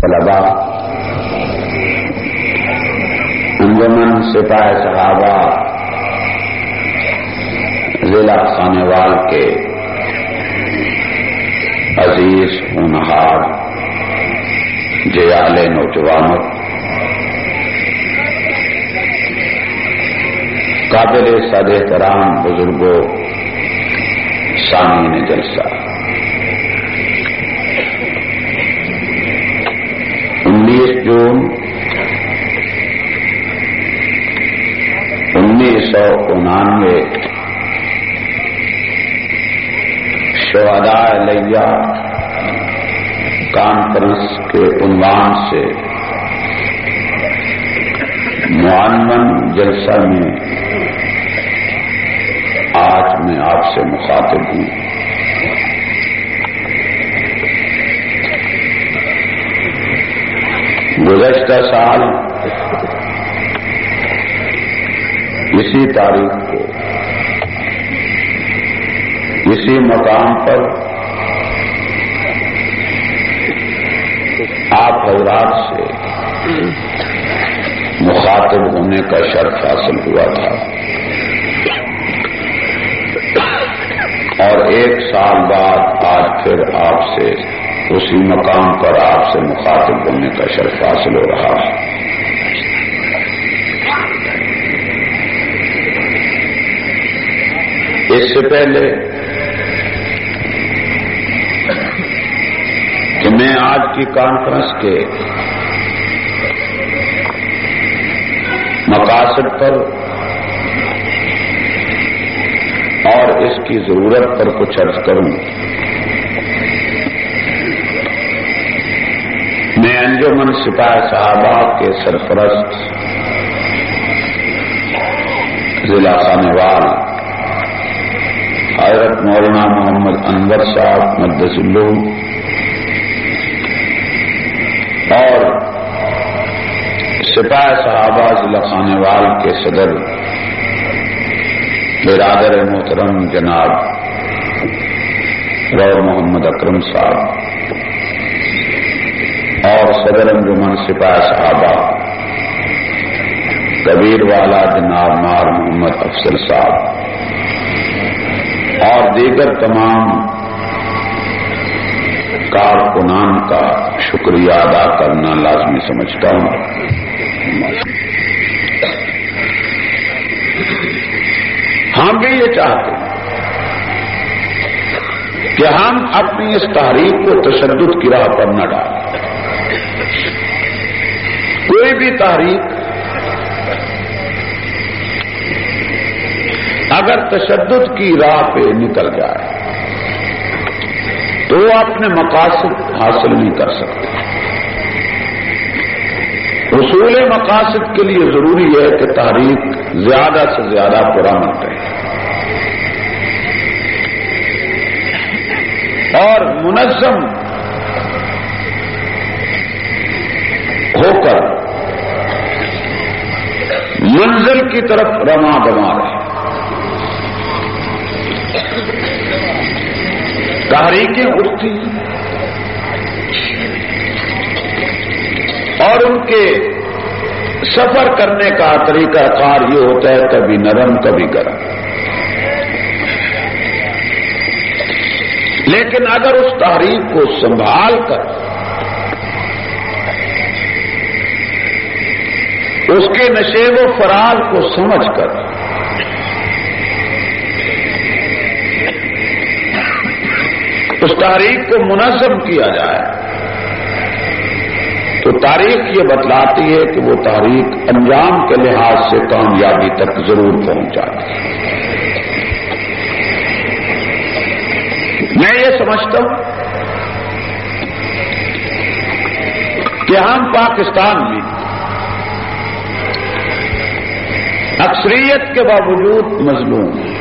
طلبا، انجمن سپاہ صحابہ ضلع خانیوال کے عزیز ہونہار جیال نوجوانوں، قابل صد احترام بزرگوں، سامعین جلسہ، 19 جون 1999 شہداء علیہ کانفرنس کے عنوان سے معاون جلسہ میں آج میں آپ سے مخاطب ہوں۔ گزشتہ سال اسی تاریخ کو اسی مقام پر آپ حضرات سے مخاطب ہونے کا شرف حاصل ہوا تھا، اور 1 سال بعد آج پھر آپ سے اسی مقام پر آپ سے مخاطب ہونے کا شرف حاصل ہو رہا ہے۔ اس سے پہلے کہ میں آج کی کانفرنس کے مقاصد پر اور اس کی ضرورت پر کچھ عرض کروں، میں انجمن سپاہ صحابہ کے سرپرست ضلع خانیوال حضرت مولانا محمد انور صاحب مقدس اللہ اور سپاہ صحابہ ضلع خانیوال کے صدر برادر محترم جناب رو محمد اکرم صاحب اور صدر انجمن سپاہ صحابہ کبیر والا جناب مار محمد افضل صاحب اور دیگر تمام کارکنان کا شکریہ ادا کرنا لازمی سمجھتا ہوں۔ ہم بھی یہ چاہتے ہیں کہ ہم اپنی اس تحریک کو تشدد کی راہ پر نہ ڈالیں۔ کوئی بھی تحریک اگر تشدد کی راہ پہ نکل جائے تو وہ اپنے مقاصد حاصل نہیں کر سکتے۔ حصول مقاصد کے لیے ضروری ہے کہ تحریک زیادہ سے زیادہ پرامن رہے اور منظم ہو کر منزل کی طرف رواں دواں رہے۔ تحریکیں اٹھتی اور ان کے سفر کرنے کا طریقہ کار یہ ہوتا ہے کبھی نرم کبھی گرم، لیکن اگر اس تحریک کو سنبھال کر اس کے نشیب و فراز کو سمجھ کر اس تحریک کو منظم کیا جائے تو تاریخ یہ بتلاتی ہے کہ وہ تحریک انجام کے لحاظ سے کامیابی تک ضرور پہنچ جاتی ہے۔ میں یہ سمجھتا ہوں کہ ہم پاکستان میں اکثریت کے باوجود مظلوم ہیں۔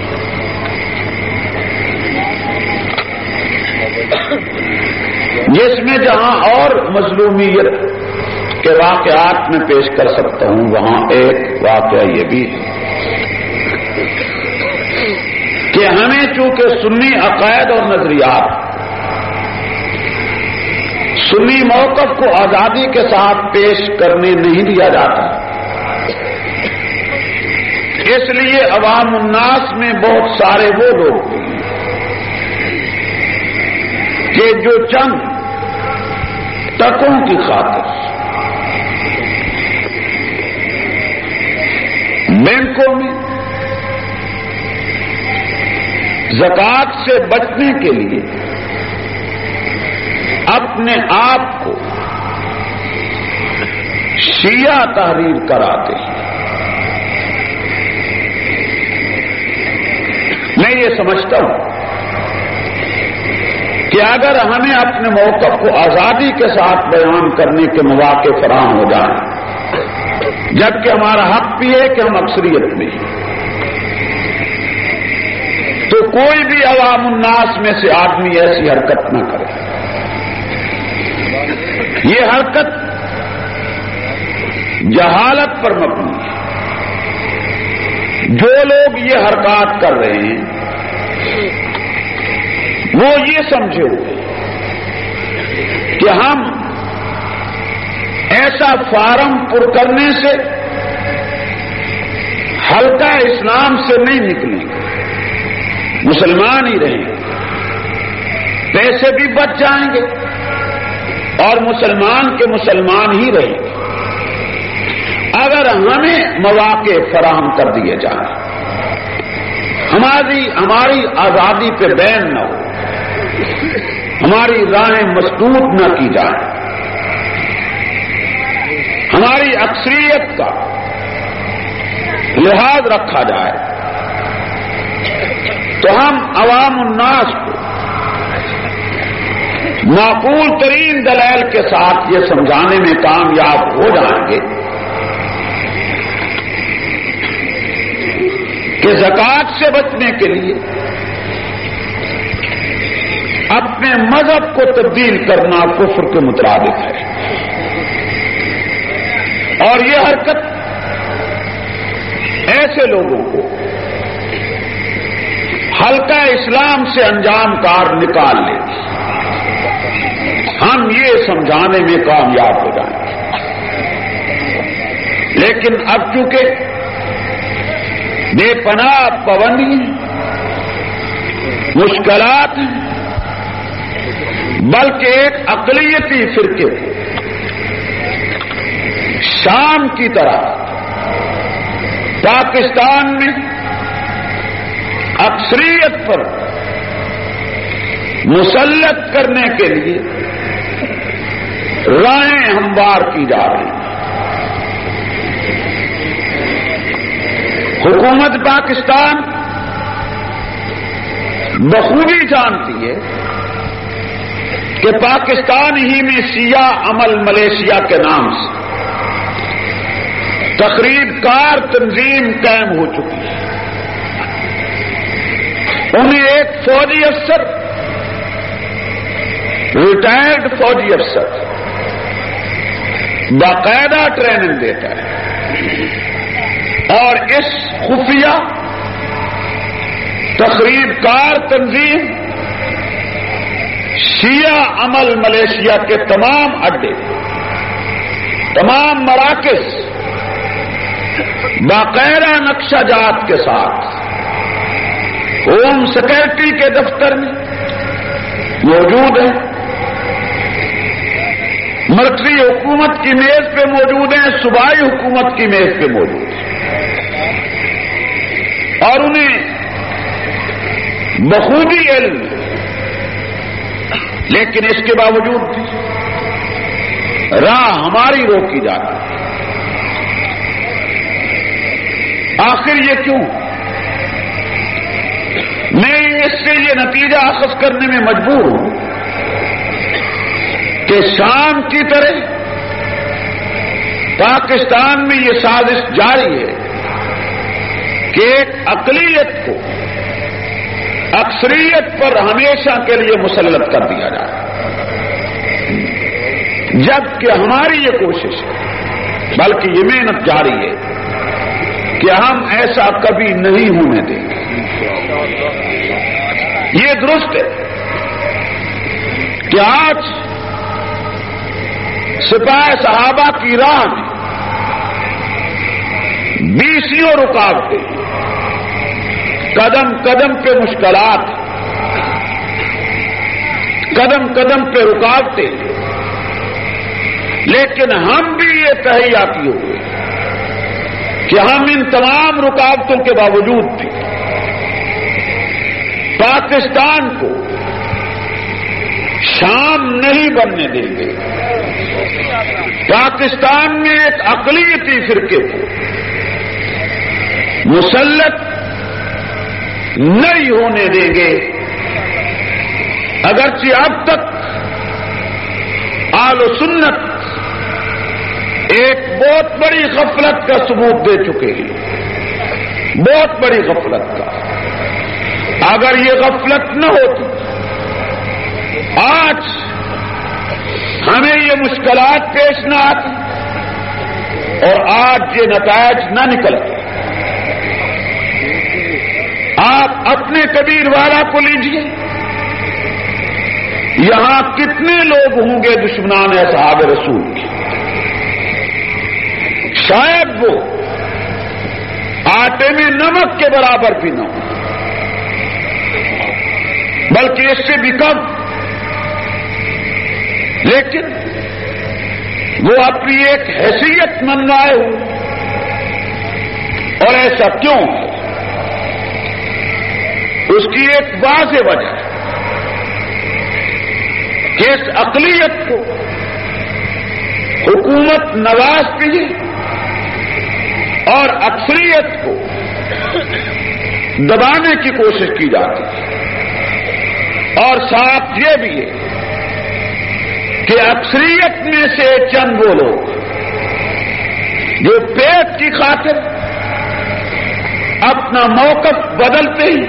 جس میں جہاں اور مظلومیت کے واقعات میں پیش کر سکتا ہوں وہاں ایک واقعہ یہ بھی ہے کہ ہمیں چونکہ سنی عقائد اور نظریات سنی موقف کو آزادی کے ساتھ پیش کرنے نہیں دیا جاتا. اس لیے عوام الناس میں بہت سارے وہ لوگ کہ جو چند ٹکوں کی خاطر بینکوں میں زکات سے بچنے کے لیے اپنے آپ کو شیعہ تحریر کراتے ہیں. میں یہ سمجھتا ہوں کہ اگر ہمیں اپنے موقف کو آزادی کے ساتھ بیان کرنے کے مواقع فراہم ہو جائیں، جبکہ ہمارا حق بھی ہے کہ ہم اکثریت میں ہیں، تو کوئی بھی عوام الناس میں سے آدمی ایسی حرکت نہ کرے. یہ حرکت جہالت پر مبنی ہے. جو لوگ یہ حرکات کر رہے ہیں وہ یہ سمجھے ہوئے کہ ہم ایسا فارم پر کرنے سے حلقہ اسلام سے نہیں نکلیں گے، مسلمان ہی رہیں گے، پیسے بھی بچ جائیں گے اور مسلمان کے مسلمان ہی رہیں گے اگر ہمیں مواقع فراہم کر دیے جائیں، ہماری آزادی پہ بین نہ ہو، ہماری راہیں مسدود نہ کی جائیں، ہماری اکثریت کا لحاظ رکھا جائے، تو ہم عوام الناس کو معقول ترین دلائل کے ساتھ یہ سمجھانے میں کامیاب ہو جائیں گے کہ زکات سے بچنے کے لیے اپنے مذہب کو تبدیل کرنا کفر کے مطابق ہے. اور یہ حرکت ایسے لوگوں کو حلقہ اسلام سے انجام کار نکال لے گی. ہم یہ سمجھانے میں کامیاب ہو جائیں گے. لیکن اب چونکہ بے پناہ پابندی مشکلات ہیں، بلکہ ایک اقلیتی فرقے کو شام کی طرح پاکستان میں اکثریت پر مسلط کرنے کے لیے راہیں ہموار کی جا رہی ہیں. حکومت پاکستان بخوبی جانتی ہے کہ پاکستان ہی میں شیعہ عمل ملیشیا کے نام سے تقریب کار تنظیم قائم ہو چکی ہے. انہیں ایک فوجی افسر، ریٹائرڈ فوجی افسر باقاعدہ ٹریننگ دیتا ہے اور اس خفیہ تقریب کار تنظیم شیعہ عمل ملیشیا کے تمام اڈے، تمام مراکز باقاعدہ نقشہ جات کے ساتھ ہوم سیکورٹی کے دفتر میں موجود ہیں، مرکزی حکومت کی میز پہ موجود ہیں، صوبائی حکومت کی میز پہ موجود ہیں، اور انہیں بخوبی علم، لیکن اس کے باوجود بھی راہ ہماری روکی جاتی ہے. آخر یہ کیوں؟ میں اس سے یہ نتیجہ اخذ کرنے میں مجبور ہوں کہ شام کی طرح پاکستان میں یہ سازش جاری ہے کہ ایک اقلیت کو اکثریت پر ہمیشہ کے لیے مسلط کر دیا جائے، جبکہ ہماری یہ کوشش ہے، بلکہ یہ محنت جاری ہے کہ ہم ایسا کبھی نہیں ہونے دیں گے. یہ درست ہے کہ آج سپاہ صحابہ کی راہ میں 20 رکاوٹیں، قدم قدم پہ مشکلات، قدم قدم پہ رکاوٹیں، لیکن ہم بھی یہ تحیاتی ہوئے کہ ہم ان تمام رکاوٹوں کے باوجود بھی پاکستان کو شام نہیں بننے دیں گے، پاکستان میں ایک اقلیتی فرقے کو مسلط نہیں ہونے دیں گے۔ اگرچہ اب تک اہل سنت ایک بہت بڑی غفلت کا ثبوت دے چکے ہیں، بہت بڑی غفلت کا۔ اگر یہ غفلت نہ ہوتی، آج ہمیں یہ مشکلات پیش نہ آتی اور آج یہ نتائج نہ نکلتے۔ آپ اپنے کبیر والا کو لیجئے، یہاں کتنے لوگ ہوں گے دشمنان اصحاب رسول کے؟ شاید وہ آٹے میں نمک کے برابر بھی نہ ہو، بلکہ اس سے بھی کم، لیکن وہ اپنی ایک حیثیت منوائے ہوں۔ اور ایسا کیوں ہے؟ اس کی ایک واضح وجہ ہے کہ اس اقلیت کو حکومت نوازتی ہے اور اکثریت کو دبانے کی کوشش کی جاتی ہے، اور ساتھ یہ بھی ہے کہ اکثریت میں سے چند وہ لوگ جو پیٹ کی خاطر اپنا موقف بدلتے ہی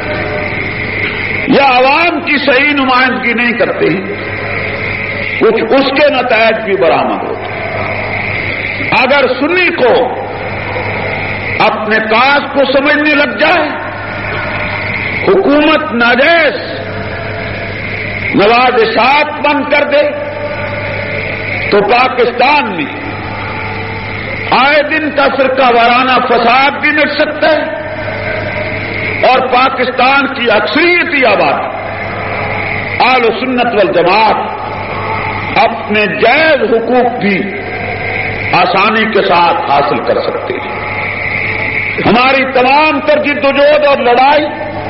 یا عوام کی صحیح نمائندگی نہیں کرتے ہی، کچھ اس کے نتائج بھی برآمد ہوتے ہیں۔ اگر سنی کو اپنے کاج کو سمجھنے لگ جائے، حکومت ناجائز نوازشات بند کر دے، تو پاکستان میں آئے دن کا فرقہ وارانہ فساد بھی مٹ سکتا ہے، اور پاکستان کی اکثریتی آبادی اہل سنت والجماعت اپنے جائز حقوق بھی آسانی کے ساتھ حاصل کر سکتے ہیں۔ ہماری تمام تر جدوجہد اور لڑائی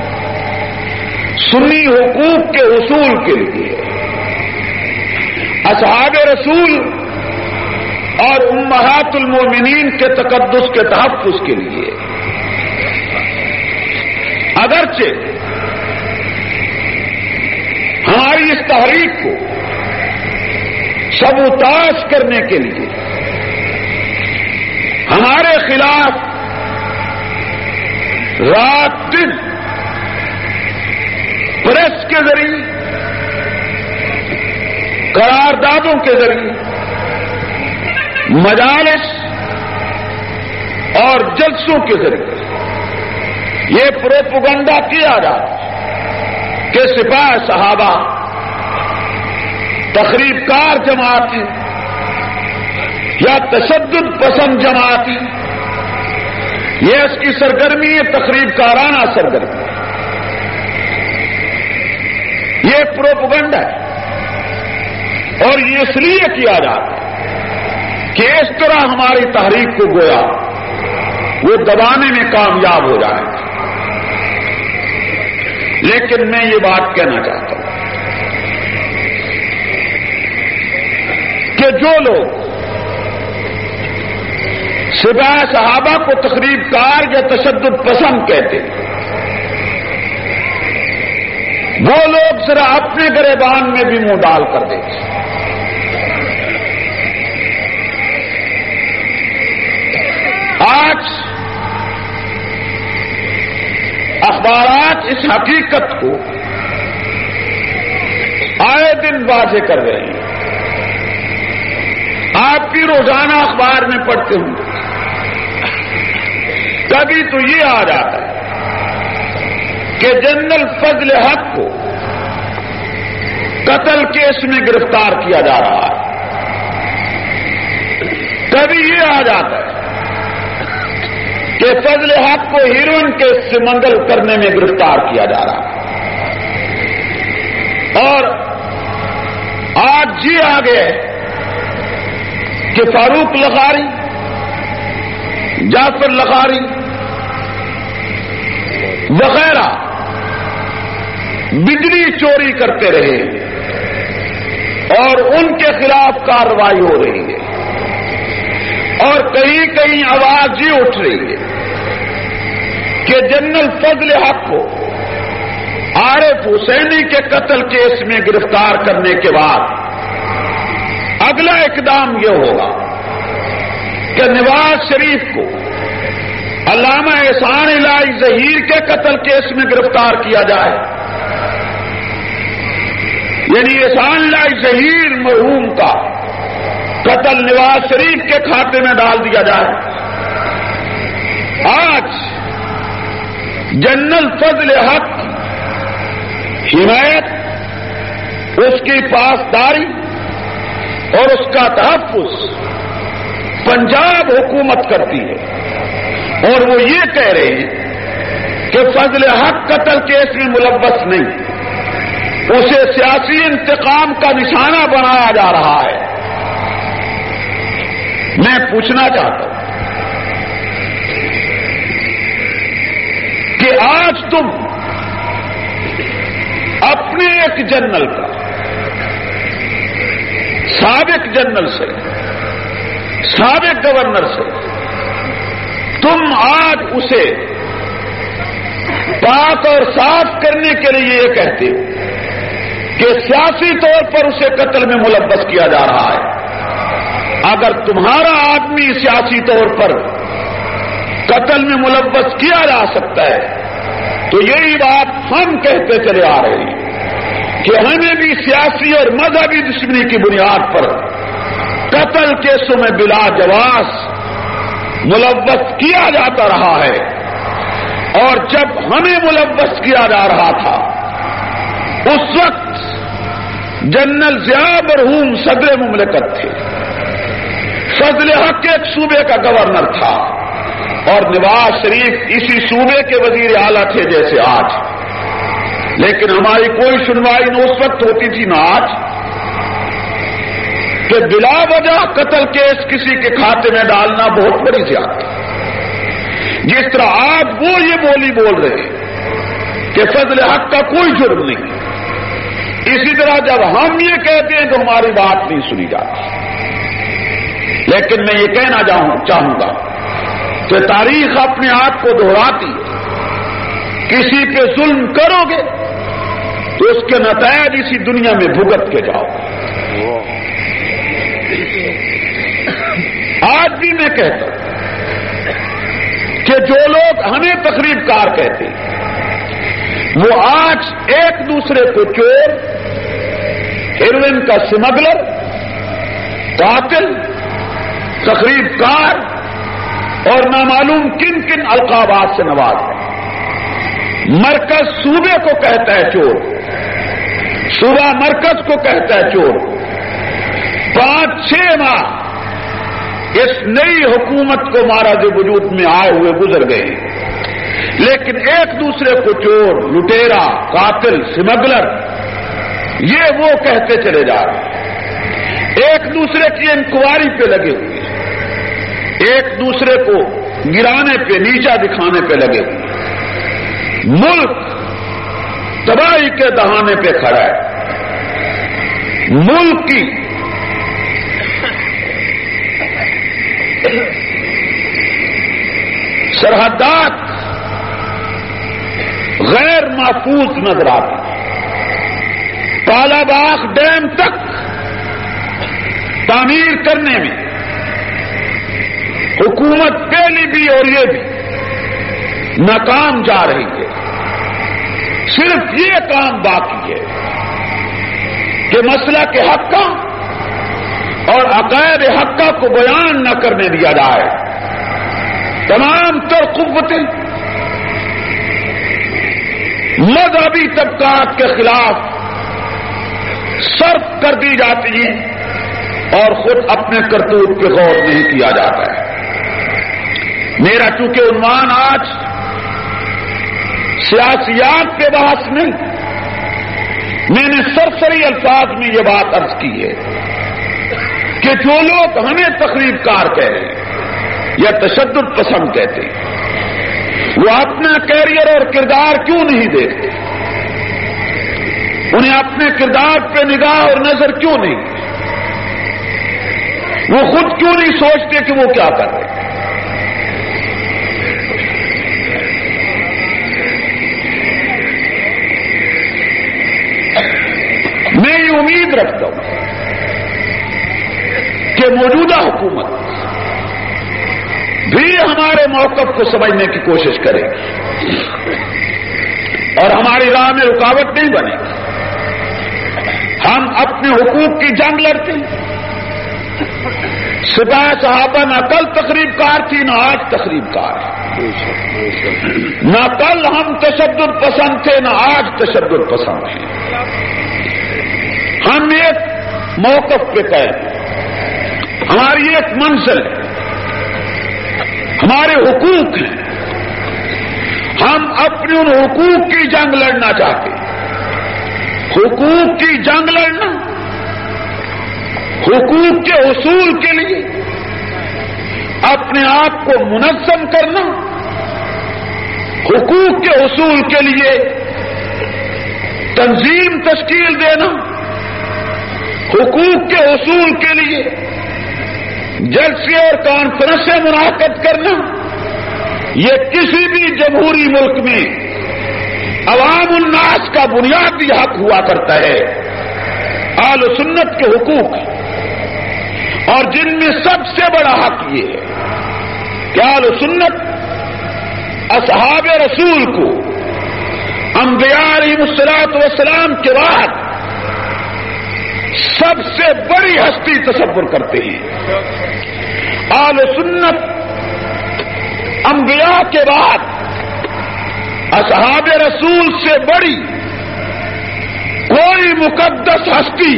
سنی حقوق کے حصول کے لیے، اصحاب رسول اور امہات المومنین کے تقدس کے تحفظ کے لیے۔ اگرچہ ہماری اس تحریک کو سبوتاژ کرنے کے لیے ہمارے خلاف رات دن پریس کے ذریعے، قراردادوں کے ذریعے، مجالس اور جلسوں کے ذریعے یہ پروپیگنڈا کیا جاتا ہے کہ سپاہ صحابہ تخریب کار جماعت ہے یا تشدد پسند جماعت ہے، یہ اس کی سرگرمی ہے تخریب کارانہ سرگرمی، یہ پروپیگنڈا ہے۔ اور یہ اس لیے کیا جاتا ہے کہ اس طرح ہماری تحریک کو گویا وہ دبانے میں کامیاب ہو جائے۔ لیکن میں یہ بات کہنا چاہتا ہوں کہ جو لوگ سپاہ صحابہ کو تخریب کار یا تشدد پسند کہتے ہیں، وہ لوگ ذرا اپنے گریبان میں بھی منہ ڈال کر دیتے۔ آج اخبارات اس حقیقت کو آئے دن واضح کر رہے ہیں۔ آپ بھی روزانہ اخبار میں پڑھتے ہوں گے، کبھی تو یہ آ جاتا ہے کہ جنرل فضل حق کو قتل کیس میں گرفتار کیا جا رہا ہے، کبھی یہ آ جاتا ہے کہ فضل حق کو ہیروئن کے سمنگل کرنے میں گرفتار کیا جا رہا ہے، اور آج یہ آ گئے کہ فاروق لغاری، جعفر لغاری وغیرہ بجلی چوری کرتے رہے اور ان کے خلاف کارروائی ہو رہی ہے، اور کہیں کہیں آواز یہ اٹھ رہی ہے کہ جنرل فضل حق کو عارف حسینی کے قتل کیس میں گرفتار کرنے کے بعد اگلا اقدام یہ ہوگا کہ نواز شریف کو علامہ احسان الہی ظہیر کے قتل کیس میں گرفتار کیا جائے، یعنی احسان الہی ظہیر مرحوم کا قتل نواز شریف کے کھاتے میں ڈال دیا جائے۔ آج جنرل فضل حق حمایت، اس کی پاسداری اور اس کا تحفظ پنجاب حکومت کرتی ہے، اور وہ یہ کہہ رہے ہیں کہ فضل حق قتل کیس میں ملوث نہیں، اسے سیاسی انتقام کا نشانہ بنایا جا رہا ہے۔ میں پوچھنا چاہتا ہوں کہ آج تم اپنے ایک جنرل کا، سابق جنرل سے، سابق گورنر سے، تم آج اسے پاک اور صاف کرنے کے لیے یہ کہتے ہو کہ سیاسی طور پر اسے قتل میں ملوث کیا جا رہا ہے۔ اگر تمہارا آدمی سیاسی طور پر قتل میں ملوث کیا جا سکتا ہے تو یہی بات ہم کہتے چلے آ رہے ہیں کہ ہمیں بھی سیاسی اور مذہبی دشمنی کی بنیاد پر قتل کیسوں میں بلا جواز ملوث کیا جاتا رہا ہے، اور جب ہمیں ملوث کیا جا رہا تھا اس وقت جنرل ضیاء مرحوم صدر مملکت تھے، فضل حق ایک صوبے کا گورنر تھا، اور نواز شریف اسی صوبے کے وزیر اعلیٰ تھے جیسے آج، لیکن ہماری کوئی سنوائی نہ اس وقت ہوتی تھی نہ آج، کہ بلا وجہ قتل کیس کسی کے کھاتے میں ڈالنا بہت بڑی زیادتی۔ جس طرح آج وہ یہ بولی بول رہے کہ فضل حق کا کوئی جرم نہیں، اسی طرح جب ہم یہ کہتے ہیں تو ہماری بات نہیں سنی جاتی۔ لیکن میں یہ کہنا چاہوں گا کہ تاریخ اپنے آپ کو دہراتی ہے، کسی پہ ظلم کرو گے تو اس کے نتائج اسی دنیا میں بھگت کے جاؤ گے۔ آج بھی میں کہتا ہوں کہ جو لوگ ہمیں تقریب کار کہتے ہیں وہ آج ایک دوسرے کو چور، ہیروئن کا سمگلر، قاتل، تقریب کار اور نامعلوم کن کن القابات سے نواز ہے۔ مرکز صوبے کو کہتا ہے چور، صوبہ مرکز کو کہتا ہے چور۔ 5-6 ماہ اس نئی حکومت کو مہاراج وجود میں آئے ہوئے گزر گئے، لیکن ایک دوسرے کو چور، لٹیرا، قاتل، سمگلر یہ وہ کہتے چلے جا رہے ہیں، ایک دوسرے کی انکوائری پہ لگے ہوئے، ایک دوسرے کو گرانے پہ، نیچا دکھانے پہ لگے ہوئے۔ ملک تباہی کے دہانے پہ کھڑا ہے، ملک کی سرحدات غیر محفوظ نظر آتی، کالا باغ ڈیم تک تعمیر کرنے میں حکومت پہلی بھی اور یہ بھی ناکام جا رہی ہے۔ صرف یہ کام باقی ہے کہ مسئلہ کے حق کا اور عقائد حقہ کو بیان نہ کرنے دیا جائے۔ تمام تر قوتیں مذہبی طبقات کے خلاف صرف کر دی جاتی ہیں، اور خود اپنے کرتوت پہ غور نہیں کیا جاتا ہے۔ میرا چونکہ عنوان آج سیاسیات پہ بحث نہیں، میں نے سرسری الفاظ میں یہ بات عرض کی ہے کہ جو لوگ ہمیں تخریب کار کہہ رہے ہیں یا تشدد پسند کہتے ہیں، وہ اپنا کیریئر اور کردار کیوں نہیں دیکھتے؟ انہیں اپنے کردار پہ نگاہ اور نظر کیوں نہیں؟ وہ خود کیوں نہیں سوچتے کہ وہ کیا کر رہے ہیں؟ میں یہ امید رکھتا ہوں کہ موجودہ حکومت بھی ہمارے موقف کو سمجھنے کی کوشش کرے گی اور ہماری راہ میں رکاوٹ نہیں بنے گی۔ ہم اپنے حقوق کی جنگ لڑتے ہیں۔ سپاہ صحابہ نہ کل تقریب کار تھی نہ آج تقریب کار ہے، نہ کل ہم تشدد پسند تھے نہ آج تشدد پسند ہیں۔ ہم ایک موقف پہ قائم ہیں، ہماری ایک منزل ہے، ہمارے حقوق ہیں، ہم اپنے ان حقوق کی جنگ لڑنا چاہتے ہیں۔ حقوق کی جنگ لڑنا، حقوق کے حصول کے لیے اپنے آپ کو منظم کرنا، حقوق کے حصول کے لیے تنظیم تشکیل دینا، حقوق کے حصول کے لیے جلسے اور کانفرنسیں منعقد کرنا، یہ کسی بھی جمہوری ملک میں عوام الناس کا بنیادی حق ہوا کرتا ہے۔ اہل سنت کے حقوق اور جن میں سب سے بڑا حق یہ ہے کہ اہل سنت اصحاب رسول کو انبیاء علیہ الصلوۃ والسلام کے بعد سب سے بڑی ہستی تصور کرتے ہیں۔ اہل سنت انبیاء کے بعد اصحاب رسول سے بڑی کوئی مقدس ہستی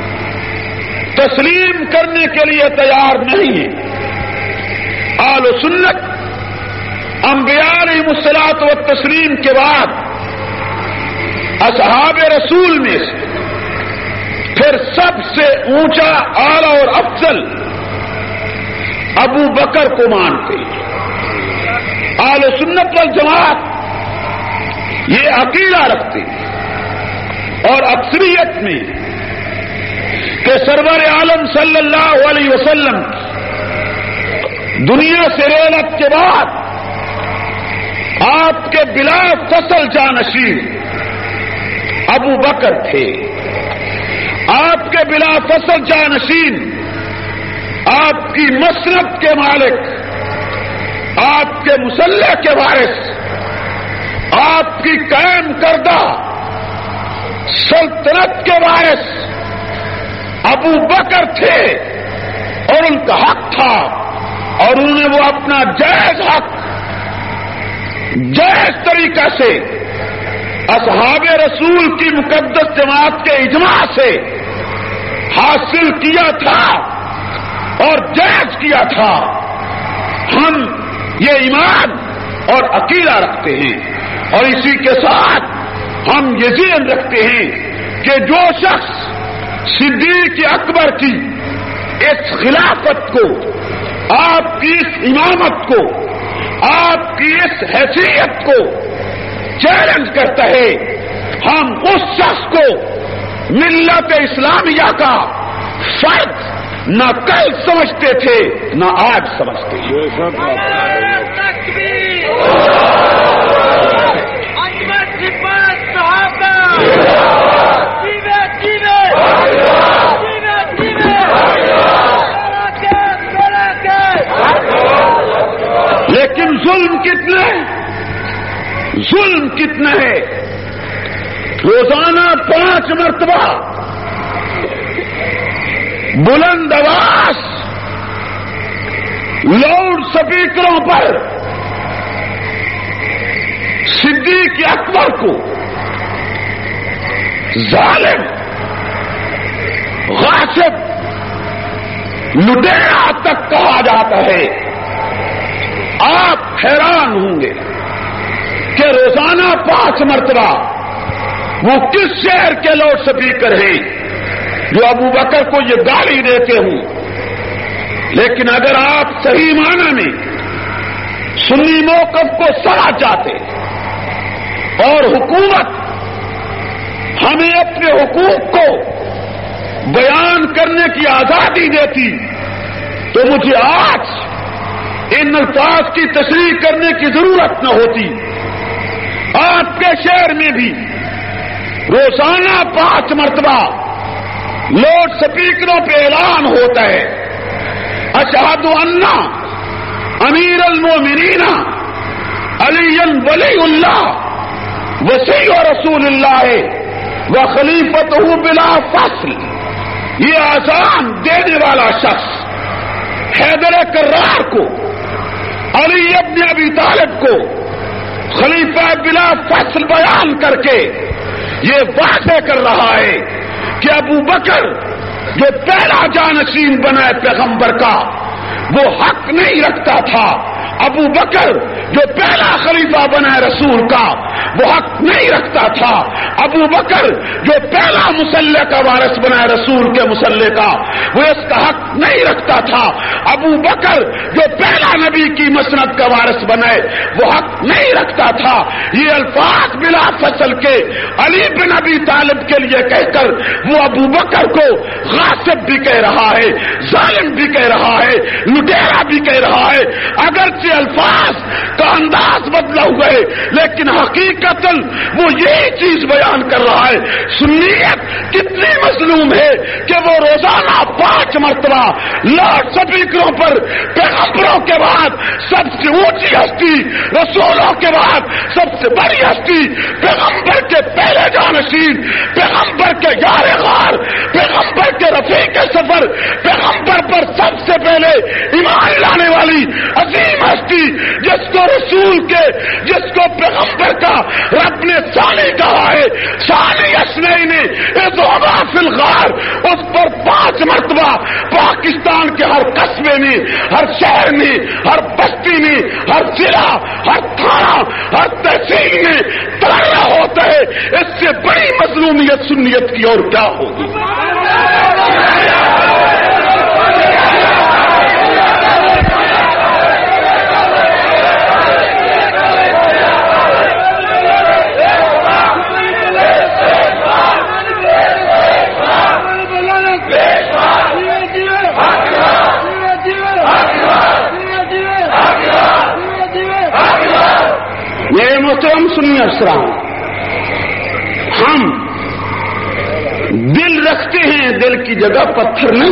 تسلیم کرنے کے لیے تیار نہیں ہے۔ اہل سنت انبیاء علیہ الصلوۃ والتسلیم کے بعد اصحاب رسول میں سے پھر سب سے اونچا، اعلیٰ اور افضل ابو بکر کو مانتے ہیں۔ اہل سنت والجماعت یہ عقیدہ رکھتے ہیں اور اکثریت میں کہ سرور عالم صلی اللہ علیہ وسلم دنیا سے رحلت کے بعد آپ کے بلا فصل جانشین ابو بکر تھے۔ آپ کے بلا فصل جانشین، آپ کی مسند کے مالک، آپ کے مسلح کے وارث، آپ کی قائم کردہ سلطنت کے وارث ابو بکر تھے اور ان کا حق تھا اور انہوں نے وہ اپنا جائز حق جائز طریقہ سے اصحاب رسول کی مقدس جماعت کے اجماع سے حاصل کیا تھا اور جائز کیا تھا۔ ہم یہ ایمان اور عقیدہ رکھتے ہیں اور اسی کے ساتھ ہم یہ ذہن رکھتے ہیں کہ جو شخص صدیق اکبر کی اس خلافت کو، آپ کی اس امامت کو، آپ کی اس حیثیت کو چیلنج کرتا ہے، ہم اس شخص کو ملت اسلامیہ کا فرد نہ کل سمجھتے تھے نہ آج سمجھتے ہیں۔ لیکن ظلم کتنا ہے، ظلم کتنا ہے۔ روزانہ 5 مرتبہ بلند آواز لاؤڈ سپیکروں پر صدیق اکبر کو ظالم، غاصب، لٹیرا تک کہا جاتا ہے۔ آپ حیران ہوں گے کہ روزانہ 5 مرتبہ وہ کس شہر کے لاؤڈ اسپیکر ہیں جو ابو بکر کو یہ گالی دیتے ہوں۔ لیکن اگر آپ صحیح معنی میں سنی موقف کو سمجھ جاتے اور حکومت ہمیں اپنے حقوق کو بیان کرنے کی آزادی دیتی تو مجھے آج ان الفاظ کی تشریح کرنے کی ضرورت نہ ہوتی۔ آپ کے شہر میں بھی روزانہ 5 مرتبہ لاؤڈ اسپیکروں پہ اعلان ہوتا ہے، اشہد ان امیر المومنین علی ولی اللہ وصی رسول اللہ و خلیفتہ بلا فصل۔ یہ اذان دینے والا شخص حیدر کرار کو، علی ابن ابی طالب کو خلیفہ بلا فصل بیان کر کے یہ واضح کر رہا ہے کہ ابو بکر جو پہلا جانشین بنا ہے پیغمبر کا وہ حق نہیں رکھتا تھا، ابو بکر جو پہلا خلیفہ بنا ہے رسول کا وہ حق نہیں رکھتا تھا، ابو بکر جو پہلا مصلی کا وارث بنا ہے رسول کے مصلی کا وہ اس کا حق نہیں رکھتا تھا، ابو بکر جو پہلا نبی کی مسند کا وارث بنا ہے وہ حق نہیں رکھتا تھا۔ یہ الفاظ بلا فصل کے علی بن ابی طالب کے لیے کہہ کر وہ ابو بکر کو غاصب بھی کہہ رہا ہے، ظالم بھی کہہ رہا ہے، لٹیرا بھی کہہ رہا ہے۔ اگرچہ الفاظ کا انداز بدلا ہوا ہے لیکن حقیقت وہ یہی چیز بیان کر رہا ہے۔ سنیت کتنی مظلوم ہے کہ وہ روزانہ 5 مرتبہ لاؤڈ اسپیکروں پر پیغمبروں کے بعد سب سے اونچی ہستی، رسولوں کے بعد سب سے بڑی ہستی، پیغمبر کے پہلے جانشین، پیغمبر کے یار غار، پیغمبر کے رفیق سفر، پیغمبر پر سب سے پہلے ایمان لانے والی عظیم ہستی، جس کو رسول کے، جس کو پیغمبر کا رب نے ثانی کہا ہے، ثانی اسنین اذ ہما فی الغار، اس پر 5 مرتبہ پاکستان کے ہر قصبے میں، ہر شہر میں، ہر بستی میں، ہر ضلع، ہر تھانہ، ہر تحصیل میں ترانہ ہوتا ہے۔ اس سے بڑی مظلومیت سنیت کی اور کیا ہوگی؟ محترم سنی اسرام، ہم دل رکھتے ہیں، دل کی جگہ پتھر نہیں۔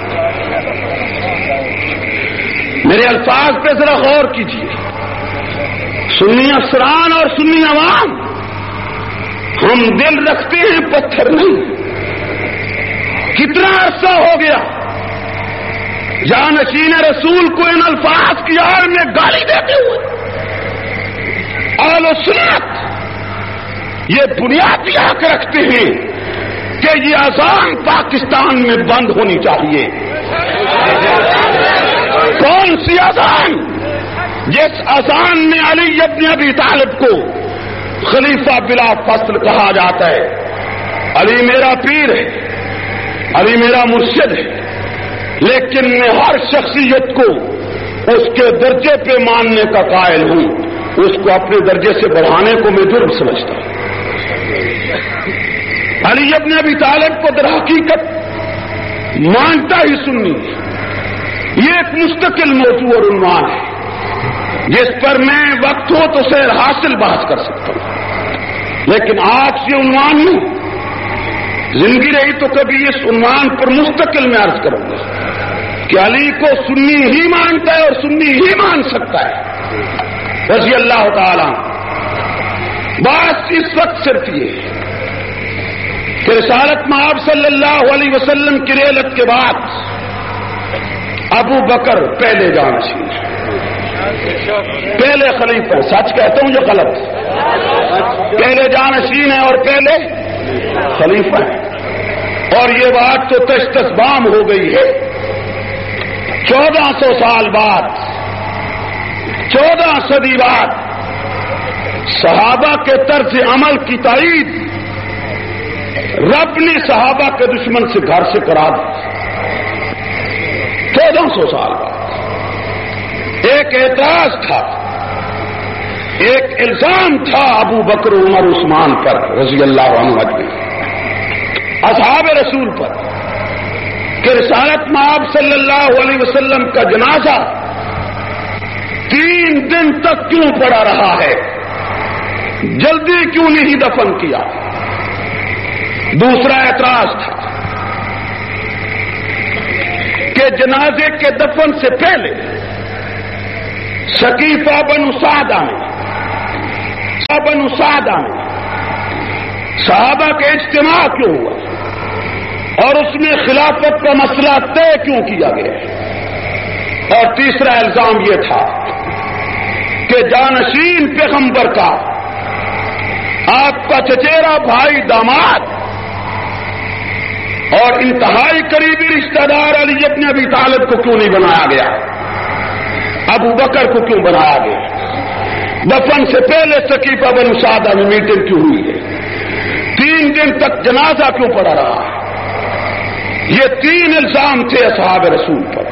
میرے الفاظ پہ ذرا غور کیجیے۔ سنی افسران اور سنی عوام، ہم دل رکھتے ہیں، پتھر نہیں۔ کتنا عرصہ ہو گیا جانشین رسول کو ان الفاظ کی آڑ میں گالی دیتے ہوئے۔ اہل سنت یہ بنیادی حق رکھتے ہیں کہ یہ اذان پاکستان میں بند ہونی چاہیے۔ کون سی اذان؟ جس اذان میں علی ابن ابی طالب کو خلیفہ بلا فصل کہا جاتا ہے۔ علی میرا پیر ہے، علی میرا مرشد ہے، لیکن میں ہر شخصیت کو اس کے درجے پہ ماننے کا قائل ہوں، اس کو اپنے درجے سے بڑھانے کو میں جرم سمجھتا ہوں۔ علی ابن ابی طالب کو در حقیقت مانتا ہی سنی، یہ ایک مستقل موضوع اور عنوان ہے جس پر میں وقت ہو تو سیر حاصل بحث کر سکتا ہوں، لیکن آج یہ عنوان نہیں، زندگی رہی تو کبھی اس عنوان پر مستقل میں عرض کروں گا کہ علی کو سنی ہی مانتا ہے اور سنی ہی مان سکتا ہے رضی اللہ تعالی۔ بات اس وقت صرف یہ کہ رسالت مآب صلی اللہ علیہ وسلم کی رحلت کے بعد ابو بکر پہلے جانشین، پہلے خلیفہ، سچ کہتا ہوں جو غلط، پہلے جانشین ہے اور پہلے خلیفہ ہے۔ اور یہ بات تو تشتسبام ہو گئی ہے 1400 سال بعد، 14 صدی بعد صحابہ کے طرز عمل کی تائید رب نے صحابہ کے دشمن سے گھر سے کرا دی۔ 1400 سال بعد ایک اعتراض تھا، ایک الزام تھا ابو بکر عمر عثمان پر رضی اللہ عنہ اجمعین، اصحاب رسول پر، کہ رسالت مآب صلی اللہ علیہ وسلم کا جنازہ 3 دن تک کیوں پڑا رہا ہے، جلدی کیوں نہیں دفن کیا۔ دوسرا اعتراض تھا کہ جنازے کے دفن سے پہلے ثقیفہ بنو سعدہ میں صحابہ کا اجتماع کیوں ہوا اور اس میں خلافت کا مسئلہ طے کیوں کیا گیا۔ اور تیسرا الزام یہ تھا کہ جانشین پیغمبر کا آپ کا چچیرا بھائی داماد اور انتہائی قریبی رشتہ دار علی ابن ابی طالب کو کیوں نہیں بنایا گیا، ابو بکر کو کیوں بنایا گیا، دفن سے پہلے ثقیفہ بنو سعدہ میں میٹنگ کیوں ہوئی ہے، 3 دن تک جنازہ کیوں پڑا رہا ہے۔ یہ 3 الزام تھے اصحاب رسول پر،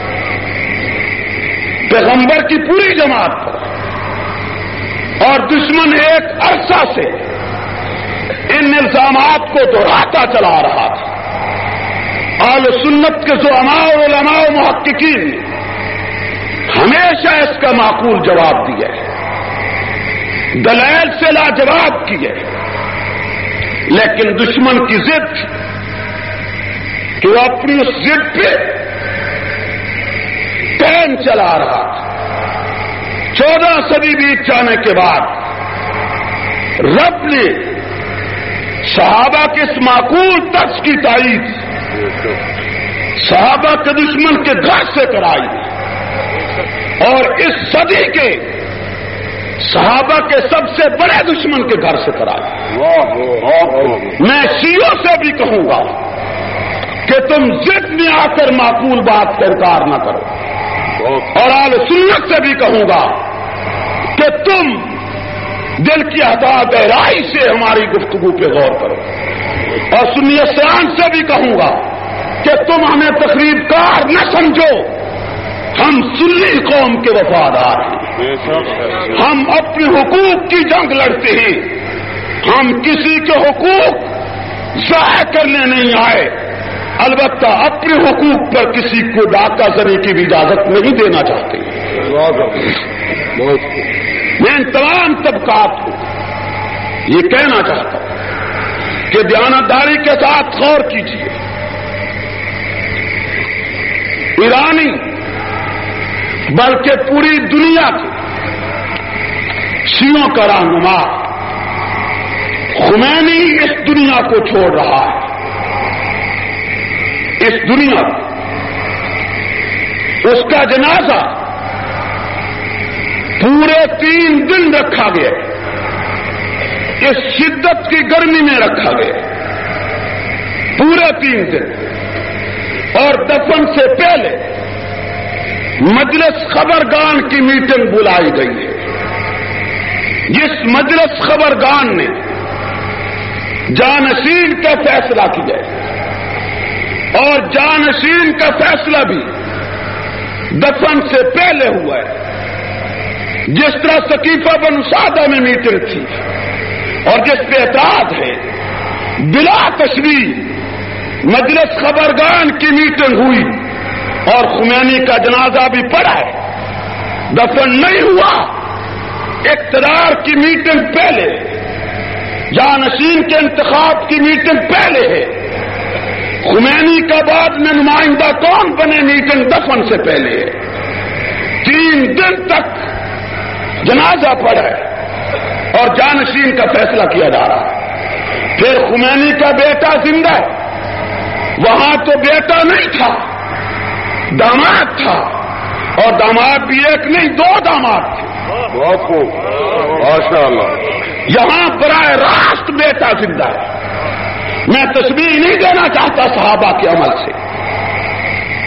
پیغمبر کی پوری جماعت پر، اور دشمن ایک عرصہ سے ان الزامات کو دہراتا چلا رہا تھا۔ اہل سنت کے زعماء علماء و محققین نے ہمیشہ اس کا معقول جواب دیا ہے، دلائل سے لاجواب کیا ہے، لیکن دشمن کی ضد کہ وہ اپنی اس ضد پہ پین چلا رہا تھا۔ 14 صدی بیت جانے کے بعد رب نے صحابہ کے اس معقول طرز کی تائید صحابہ کے دشمن کے گھر سے کرائی، اور اس صدی کے صحابہ کے سب سے بڑے دشمن کے گھر سے کرائی۔ میں شیعوں سے بھی کہوں گا کہ تم ضد میں آ کر معقول بات کا انکار نہ کرو، اور اہل سنت سے بھی کہوں گا کہ تم دل کی عطا گہرائی سے ہماری گفتگو پہ غور کرو، اور سنی اسلام سے بھی کہوں گا کہ تم ہمیں تقریب کار نہ سمجھو، ہم سنی قوم کے وفادار ہیں، ہم اپنے حقوق کی جنگ لڑتے ہیں، ہم کسی کے حقوق ضائع کرنے نہیں آئے، البتہ اپنے حقوق پر کسی کو ڈاکہ زنی کی بھی اجازت نہیں دینا چاہتے۔ میں ان تمام طبقات کو یہ کہنا چاہتا ہوں کہ دیانتداری کے ساتھ غور کیجیے، ایرانی بلکہ پوری دنیا کے شیعوں کا رہنما خمینی اس دنیا کو چھوڑ رہا ہے، اس دنیا کو، اس کا جنازہ پورے 3 دن رکھا گیا، اس شدت کی گرمی میں رکھا گیا، پورے 3 دن، اور دفن سے پہلے مجلس خبرگان کی میٹنگ بلائی گئی ہے، جس مجلس خبرگان نے جانشین کا فیصلہ کیا ہے، اور جانشین کا فیصلہ بھی دفن سے پہلے ہوا ہے۔ جس طرح ثقیفہ بنو سعدہ میں میٹنگ تھی اور جس پہ اعتراض ہے، بلا تشریح مجلس خبرگان کی میٹنگ ہوئی اور خمینی کا جنازہ بھی پڑا ہے، دفن نہیں ہوا، اقتدار کی میٹنگ پہلے، جانشین کے انتخاب کی میٹنگ پہلے ہے، خمینی کا بعد میں نمائندہ کون بنے میٹنگ دفن سے پہلے ہے، 3 دن تک جنازہ پڑا ہے اور جانشین کا فیصلہ کیا جا رہا ہے۔ پھر خمینی کا بیٹا زندہ ہے، وہاں تو بیٹا نہیں تھا، داماد تھا، اور داماد بھی ایک نہیں 2 داماد تھے، بہت خوب، ماشاء اللہ۔ یہاں براہ راست بیٹا زندہ ہے۔ میں تشبیہ نہیں دینا چاہتا صحابہ کے عمل سے،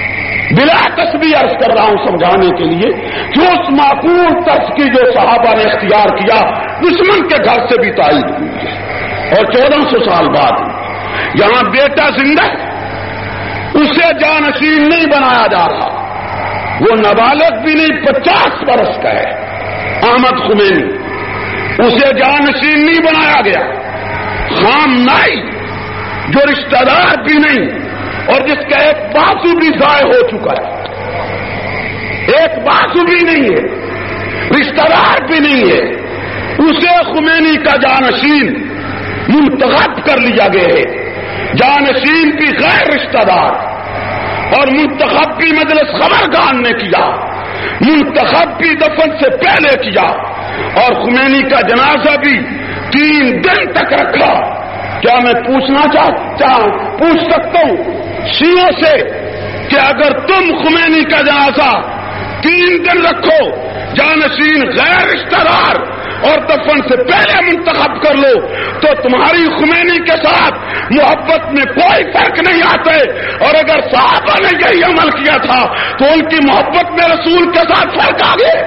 بلا تسبیح عرض کر رہا ہوں سمجھانے کے لیے کہ اس معقول طرز کی جو صحابہ نے اختیار کیا دشمن کے گھر سے بھی تائید ہوئی ہے، اور 1400 سال بعد یہاں بیٹا زندہ اسے جانشین نہیں بنایا جا رہا، وہ نابالغ بھی نہیں 50 برس کا ہے احمد خمینی، اسے جانشین نہیں بنایا گیا، خام نائی جو رشتہ دار بھی نہیں اور جس کا ایک بازو بھی ضائع ہو چکا ہے، ایک بازو بھی نہیں ہے، رشتہ دار بھی نہیں ہے، اسے خمینی کا جانشین منتخب کر لیا گیا ہے، جانشین بھی غیر رشتہ دار اور منتخب بھی مجلس خبرگان نے کیا، منتخب بھی دفن سے پہلے کیا، اور خمینی کا جنازہ بھی 3 دن تک رکھا۔ کیا میں پوچھ سکتا ہوں شیعوں سے کہ اگر تم خمینی کا جنازہ 3 دن رکھو، جانشین غیر رشتہ دار اور دفن سے پہلے منتخب کر لو، تو تمہاری خمینی کے ساتھ محبت میں کوئی فرق نہیں آتا، اور اگر صحابہ نے یہی عمل کیا تھا تو ان کی محبت میں رسول کے ساتھ فرق آ گئے۔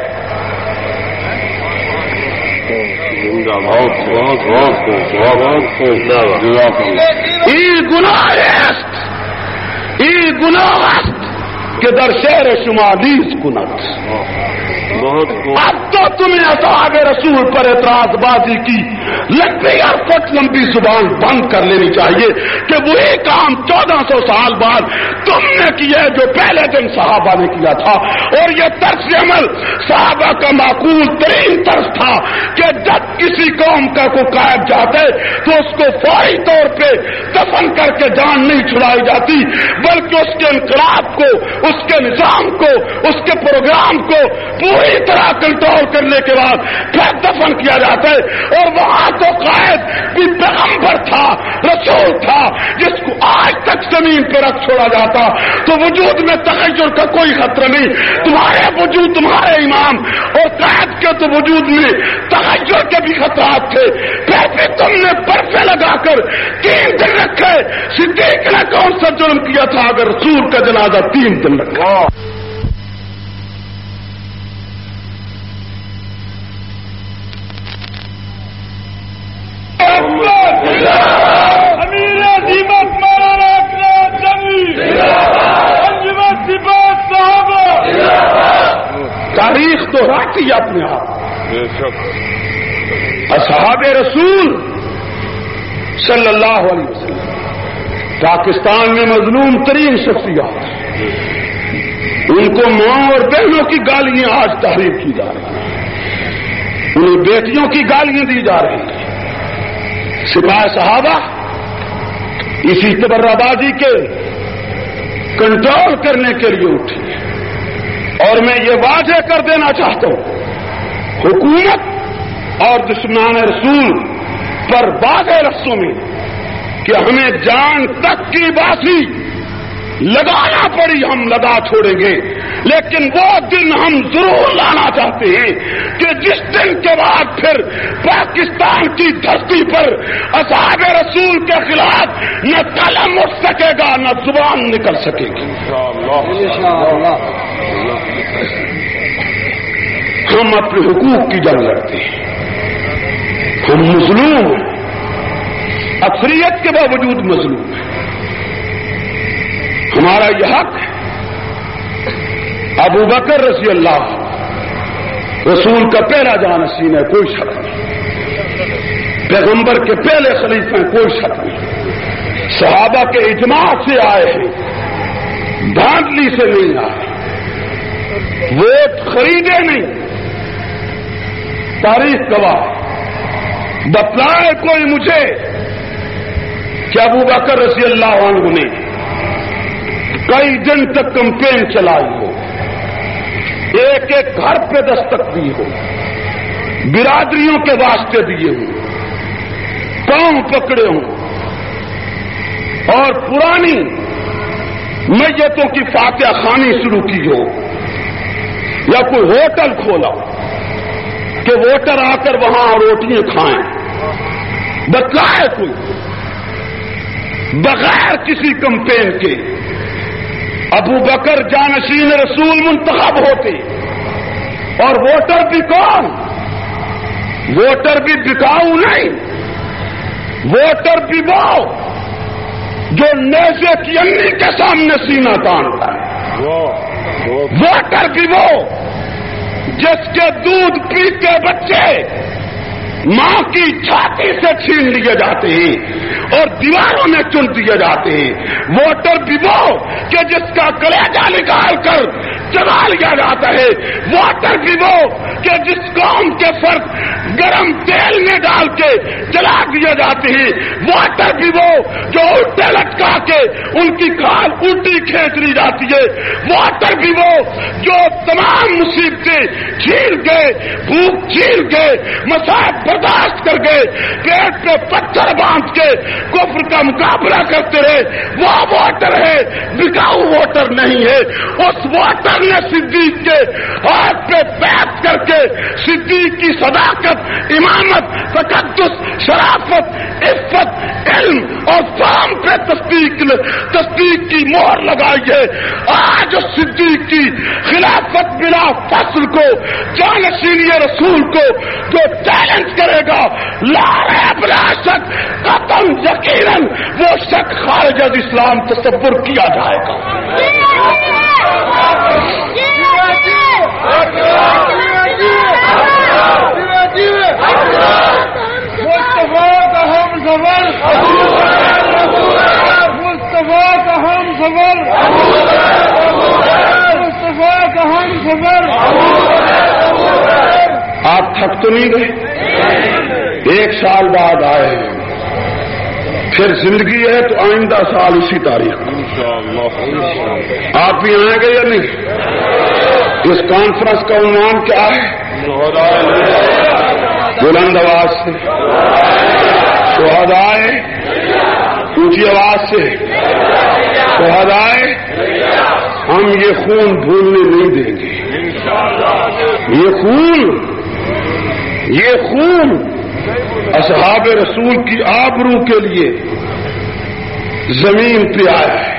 ای گناه است که در شعر شما نیز کند۔ اب تو تمہیں اصحاب رسول پر اعتراض بازی کی لمبی اور فٹ لمبی زبان بند کر لینی چاہیے کہ وہی کام 1400 سال بعد تم نے کیا جو پہلے دن صحابہ نے کیا تھا، اور یہ طرز عمل صحابہ کا معقول ترین طرز تھا کہ جب کسی قوم کا کوئی قائد جاتے تو اس کو فوری طور پہ دفن کر کے جان نہیں چھڑائی جاتی، بلکہ اس کے انقلاب کو، اس کے نظام کو، اس کے پروگرام کو پوری طرح کنٹرول کرنے کے بعد پھر دفن کیا جاتا ہے۔ اور وہاں تو قائد بھی پیغمبر تھا، رسول تھا، جس کو آج تک زمین پہ رکھ چھوڑا جاتا، تو وجود میں تغیر کا کوئی خطرہ نہیں۔ تمہارے وجود، تمہارے امام اور قائد کے تو وجود میں تغیر کے بھی خطرات تھے، پھر بھی تم نے برفے لگا کر 3 دن رکھے۔ صدیق نے کون سا جرم کیا تھا اگر رسول کا جنازہ 3 دن رکھا؟ تاریخ دہراتی ہے اپنے آپ۔ اصحاب رسول صلی اللہ علیہ وسلم پاکستان میں مظلوم ترین شخصیات، ان کو ماں اور بہنوں کی گالیاں آج تحریر کی جا رہی ہیں، انہیں بیٹیوں کی گالیاں دی جا رہی ہیں۔ سپاہ صحابہ اسی تبرابادی کے کنٹرول کرنے کے لیے اٹھی، اور میں یہ واضح کر دینا چاہتا ہوں حکومت اور دشمنان رسول پر واضح لفظوں میں کہ ہمیں جان تک کی باسی لگانا پڑی ہم لگا چھوڑیں گے، لیکن وہ دن ہم ضرور لانا چاہتے ہیں کہ جس دن کے بعد پھر پاکستان کی دھرتی پر اصحاب رسول کے خلاف نہ قلم اٹھ سکے گا نہ زبان نکل سکے گی۔ ہم اپنے حقوق کی جنگ لڑتے ہیں، ہم مظلوم ہیں، اکثریت کے باوجود مظلوم ہیں، ہمارا یہ حق ہے۔ ابو بکر رضی اللہ رسول کا پہلا جانشین ہے، کوئی شک نہیں، پیغمبر کے پہلے خلیفہ ہیں، کوئی شک نہیں، صحابہ کے اجماع سے آئے ہیں، دھاندلی سے نہیں آئے، ووٹ خریدے نہیں، تاریخ گواہ بتلائے کوئی مجھے کہ ابو بکر رضی اللہ عنہ نے کئی دن تک کمپین چلائی ہو، ایک ایک گھر پہ دستک دی ہو، برادریوں کے واسطے دیے ہوں، پاؤں پکڑے ہوں، اور پرانی میتوں کی فاتحہ خوانی شروع کی ہو، یا کوئی ہوٹل کھولا کہ ووٹر آ کر وہاں روٹیاں کھائیں، بتلائے کوئی بغیر کسی کمپین کے ابو بکر جانشین رسول منتخب ہوتے اور ووٹر بھی کون؟ ووٹر بھی بکاؤ نہیں، ووٹر بھی وہ جو نیزے کی انگلی کے سامنے سینہ تانتا ہے، ووٹر بھی وہ جس کے دودھ پی کے بچے ماں کی چھاتی سے چھین لیے جاتے ہیں اور دیواروں میں چن دیے جاتے ہیں، ووٹر بھی وہ کہ جس کا کلیجہ نکال کر چبا لیا جاتا ہے، ووٹر بھی وہ کہ جس قوم کے فرد گرم تیل میں ڈال کے جلا دیے جاتے ہیں، ووٹر بھی وہ جو الٹے لٹکا کے ان کی کھال الٹی کھینچ لی جاتی ہے، ووٹر بھی وہ جو تمام مصیبتیں جھیل گئے، بھوک جھیل گئے، مصائب برداشت کر گئے، پیٹ پہ پتھر باندھ کے کفر کا مقابلہ کرتے رہے، وہ ووٹر ہے، بکاؤ ووٹر نہیں ہے۔ اس ووٹر نے صدیق کے ہاتھ پہ بیعت کر کے صدیق کی صداقت، امامت، تقدس، شرافت، عفت، علم اور فہم پہ تصدیق کی مہر لگائی ہے۔ آج اس صدیق کی خلافت بلا فصل کو، جانشینی رسول کو جو چیلنج کرے گا، لا ریب لا شک، قطعاً یقیناً وہ شک خارج از اسلام تصور کیا جائے گا۔ آپ تھک تو نہیں گئے؟ 1 سال بعد آئے ہیں، پھر زندگی ہے تو آئندہ سال اسی تاریخ آپ بھی آئیں گے یا نہیں؟ اس کانفرنس کا عنوان کیا ہے؟ بلند آواز سے شہدائے، اونچی آواز سے شہدائے، ہم یہ خون بھولنے نہیں دیں گے۔ یہ خون اصحاب رسول کی آبرو کے لیے زمین پہ آیا ہے،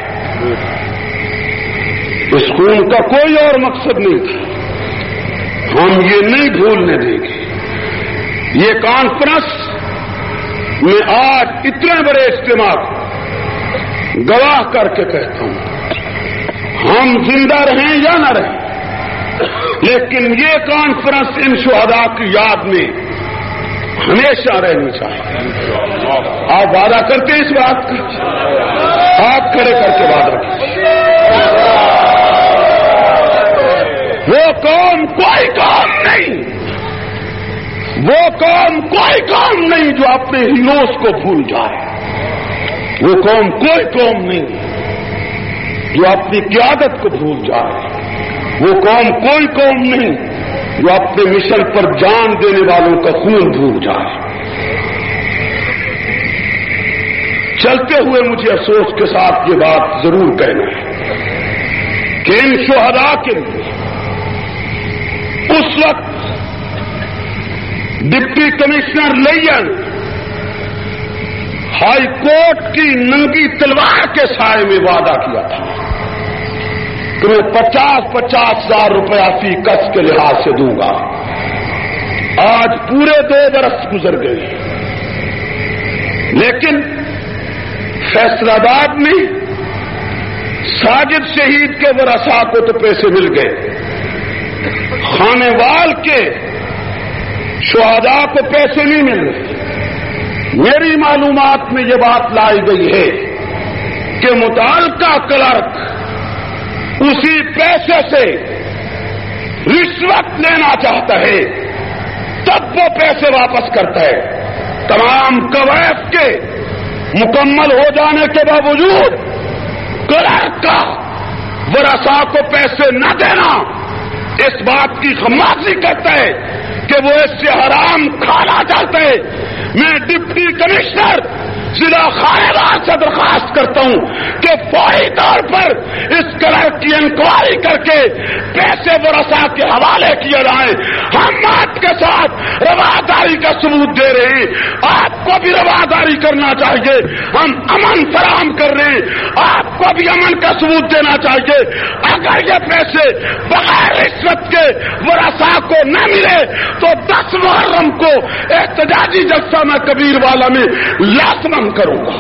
اس خون کا کوئی اور مقصد نہیں تھا، ہم یہ نہیں بھولنے دیں گے۔ یہ کانفرنس میں آج اتنے بڑے اجتماع گواہ کر کے کہتا ہوں، ہم زندہ رہیں یا نہ رہیں، لیکن یہ کانفرنس ان شہداء کی یاد میں ہمیشہ رہنی چاہیے۔ آپ وعدہ کرتے اس بات کا؟ آپ کھڑے کر کے وعدہ کرتے۔ وہ قوم کوئی قوم نہیں، وہ قوم کوئی قوم نہیں جو اپنے ہیروز کو بھول جائے، وہ قوم کوئی قوم نہیں جو اپنی قیادت کو بھول جائے، وہ قوم کوئی قوم نہیں جو اپنے مشن پر جان دینے والوں کا خون بھول جائے۔ چلتے ہوئے مجھے افسوس کے ساتھ یہ بات ضرور کہنا ہے کہ ان شہداء کے لیے اس وقت ڈپٹی کمشنر لیئن ہائی کورٹ کی ننگی تلوار کے سائے میں وعدہ کیا تھا کہ میں 50,000 روپیہ فی کس کے لحاظ سے دوں گا۔ آج پورے 2 برس گزر گئے، لیکن فیصل آباد میں ساجد شہید کے ورثاء کو تو پیسے مل گئے، خانے وال کے شہداء کو پیسے نہیں مل رہے۔ میری معلومات میں یہ بات لائی گئی ہے کہ متعلقہ کلرک اسی پیسے سے رشوت لینا چاہتا ہے، تب وہ پیسے واپس کرتا ہے۔ تمام قواعد کے مکمل ہو جانے کے باوجود کلرک کا ورثاء کو پیسے نہ دینا اس بات کی خمازی کرتا ہے کہ وہ اس سے حرام کھانا چاہتا ہے۔ میں ڈپٹی کمشنر ضلع خانوار سے درخواست کرتا ہوں کہ فوری طور پر اس کلرک کی انکوائری کر کے پیسے ورثاء کے حوالے کیے جائیں. ہم آپ کے ساتھ رواداری کا ثبوت دے رہے ہیں, آپ کو بھی رواداری کرنا چاہیے. ہم امن فراہم کر رہے ہیں, آپ کو بھی امن کا ثبوت دینا چاہیے. اگر یہ پیسے بغیر رشوت کے ورثاء کو نہ ملے تو 10 محرم کو احتجاجی جلسہ میں کبیر والا میں لازمن کروں گا.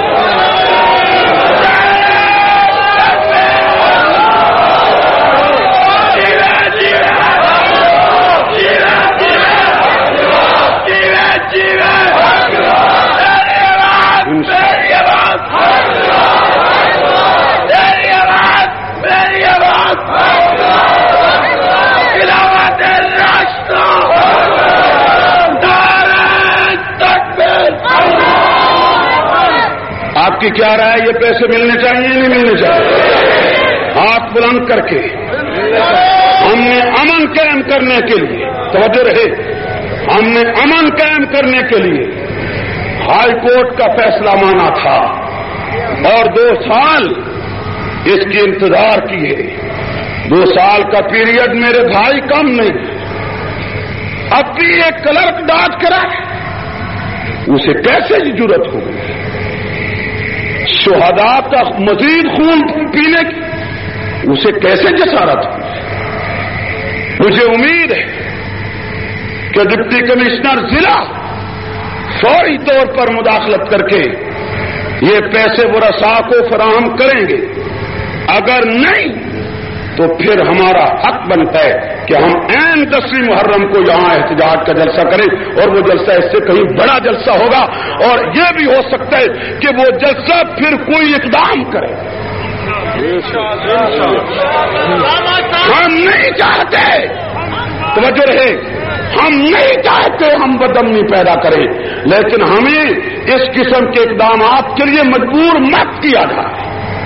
آپ کی کیا رائے, یہ پیسے ملنے چاہیے نہیں ملنے چاہیے؟ ہاتھ بلند کر کے ہم نے امن قائم کرنے کے لیے, توجہ رہے, ہم نے امن قائم کرنے کے لیے ہائی کورٹ کا فیصلہ مانا تھا اور 2 سال اس کی انتظار کیے. 2 سال کا پیریڈ میرے بھائی کم نہیں. اب بھی ایک کلرک ڈانٹ کرا, اسے کیسے جرأت ہو گئی شہداء کا مزید خون پینے کی, اسے کیسے جسارت ہوئی؟ مجھے امید ہے کہ ڈپٹی کمشنر ضلع فوری طور پر مداخلت کر کے یہ پیسے ورثاء کو فراہم کریں گے. اگر نہیں تو پھر ہمارا حق بنتا ہے کہ ہم عین 10 محرم کو یہاں احتجاج کا جلسہ کریں, اور وہ جلسہ اس سے کہیں بڑا جلسہ ہوگا, اور یہ بھی ہو سکتا ہے کہ وہ جلسہ پھر کوئی اقدام کرے. ہم نہیں چاہتے, توجہ رہے, ہم نہیں چاہتے ہم بدامنی پیدا کریں, لیکن ہمیں اس قسم کے اقدامات کے لیے مجبور مت کیا جائے.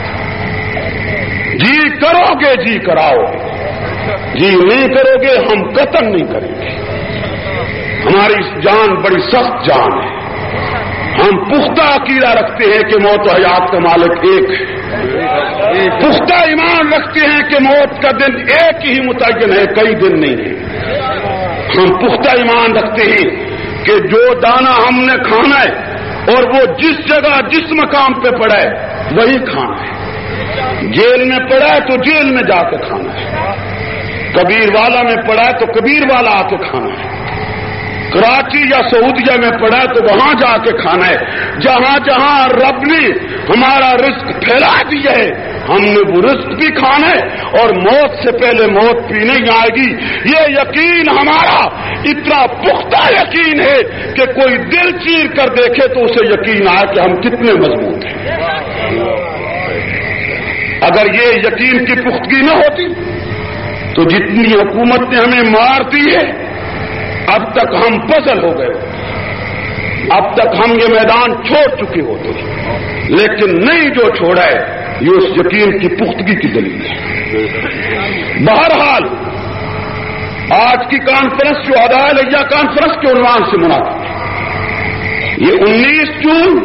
جی کرو گے جی کراؤ گے, جی نہیں کرو گے ہم قتل نہیں کریں گے. ہماری جان بڑی سخت جان ہے. ہم پختہ عقیدہ رکھتے ہیں کہ موت و حیات کا مالک ایک ہے. پختہ ایمان رکھتے ہیں کہ موت کا دن ایک ہی متعین ہے, کئی دن نہیں ہے. ہم پختہ ایمان رکھتے ہیں کہ جو دانہ ہم نے کھانا ہے اور وہ جس جگہ جس مقام پہ پڑا ہے وہی کھانا ہے. جیل میں پڑا ہے تو جیل میں جا کے کھانا ہے, کبیر والا میں پڑا ہے تو کبیر والا آ کے کھانا ہے, کراچی یا سعودیہ میں پڑا ہے تو وہاں جا کے کھانا ہے. جہاں جہاں رب نے ہمارا رزق پھیلا دیا ہے ہم نے وہ رزق بھی کھانا ہے, اور موت سے پہلے موت بھی نہیں آئے گی. یہ یقین ہمارا اتنا پختہ یقین ہے کہ کوئی دل چیر کر دیکھے تو اسے یقین آئے کہ ہم کتنے مضبوط ہیں. اگر یہ یقین کی پختگی نہ ہوتی تو جتنی حکومت نے ہمیں مار دی ہے اب تک ہم پزل ہو گئے, اب تک ہم یہ میدان چھوڑ چکے ہوتے, لیکن نہیں جو چھوڑا ہے یہ اس یقین کی پختگی کی دلیل ہے. بہرحال آج کی کانفرنس جو عدالت کانفرنس کے عنوان سے منعقد ہے, یہ 19 جون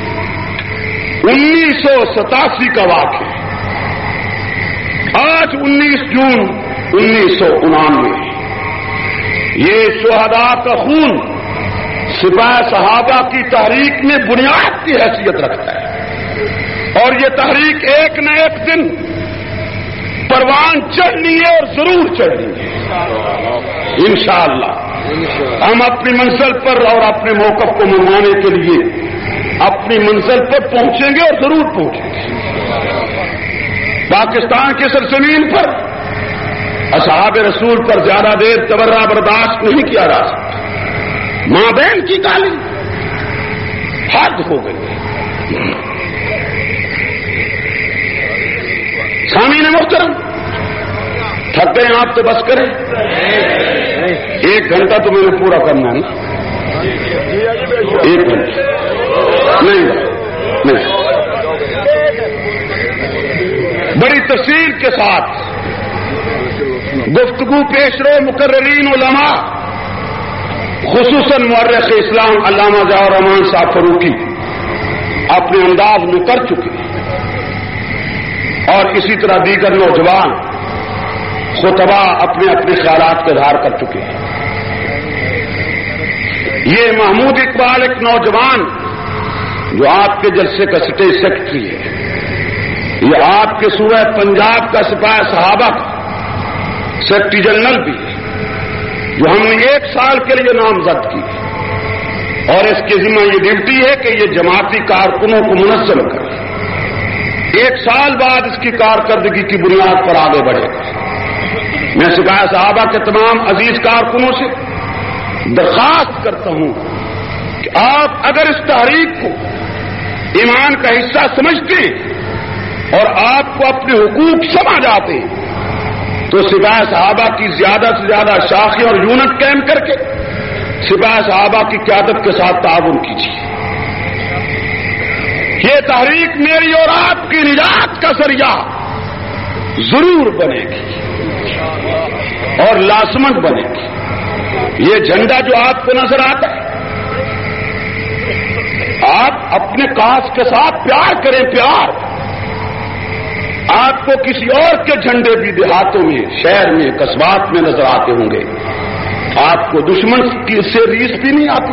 1987 کا واقعہ ہے. آج 19 جون 1999 یہ شہداء کا خون سپاہ صحابہ کی تحریک میں بنیاد کی حیثیت رکھتا ہے, اور یہ تحریک ایک نہ ایک دن پروان چڑھنی ہے اور ضرور چڑھنی ہے انشاءاللہ. ہم اپنی منزل پر اور اپنے موقف کو منوانے کے لیے اپنی منزل پر پہنچیں گے اور ضرور پہنچیں گے. پاکستان کی سرزمین پر اصحاب رسول پر زیادہ دیر تبرہ برداشت نہیں کیا جا سکتا. ماں بہن کی گالی حد ہو گئی. سامعین محترم, تھک گئے آپ تو بس کریں, 1 گھنٹہ تو میں نے پورا کرنا ہے نا, 1 گھنٹہ نہیں. بڑی تفصیل کے ساتھ گفتگو پیش رو مقررین علماء, خصوصاً مورخ اسلام علامہ ضیاء الرحمان صاحب فاروقی اپنے انداز میں کر چکے ہیں، اور اسی طرح دیگر نوجوان خطبہ اپنے اپنے خیالات کا اظہار کر چکے ہیں۔ یہ محمود اقبال ایک نوجوان جو آپ کے جلسے کا اسٹیج سیکرٹری ہے، یہ آپ کے صوبہ پنجاب کا سپاہی صحابہ کا سیکرٹری جنرل بھی ہے، جو ہم نے 1 سال کے لیے نامزد کی، اور اس کے ذمہ یہ ڈیوٹی ہے کہ یہ جماعتی کارکنوں کو منظم کرے۔ 1 سال بعد اس کی کارکردگی کی بنیاد پر آگے بڑھے گا۔ میں سپاہی صحابہ کے تمام عزیز کارکنوں سے درخواست کرتا ہوں کہ آپ اگر اس تحریک کو ایمان کا حصہ سمجھتے ہیں اور آپ کو اپنے حقوق سمجھ آتے ہیں تو سپاہی صحابہ کی زیادہ سے زیادہ شاخیں اور یونٹ قائم کر کے سپاہی صحابہ کی قیادت کے ساتھ تعاون کیجیے۔ یہ تحریک میری اور آپ کی نجات کا ذریعہ ضرور بنے گی اور لازمند بنے گی۔ یہ جھنڈا جو آپ کو نظر آتا ہے، آپ اپنے کاج کے ساتھ پیار کریں، پیار۔ آپ کو کسی اور کے جھنڈے بھی دیہاتوں میں، شہر میں، قصبات میں نظر آتے ہوں گے، آپ کو دشمن کی سے ریس بھی نہیں آتی،